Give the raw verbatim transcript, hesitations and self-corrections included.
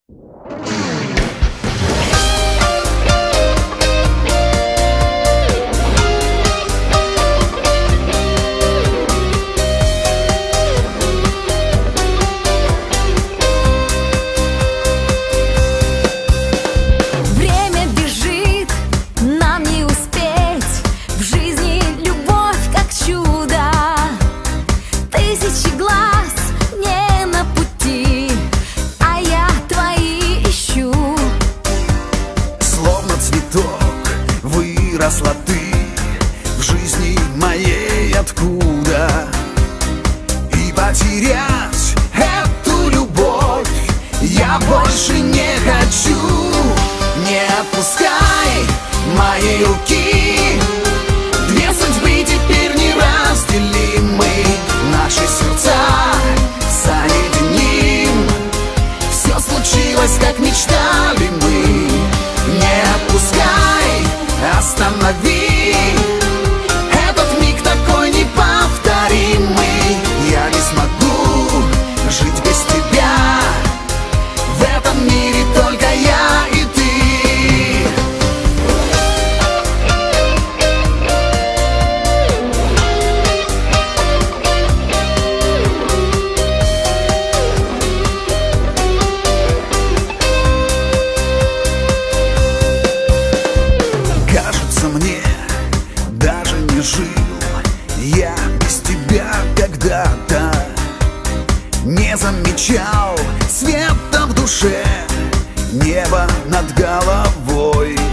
Выросла ты в жизни моей откуда, и потерять эту любовь я больше не хочу. Не отпускай моей руки, две судьбы теперь неразделимы. Наши сердца соединим, все случилось, как мечтали мы. Не отпускай, останови этот миг такой неповторимый. Я не смогу жить без тебя, в этом мире только я и ты. Кажется, мне даже не жил я без тебя когда-то. Не замечал света в душе, небо над головой.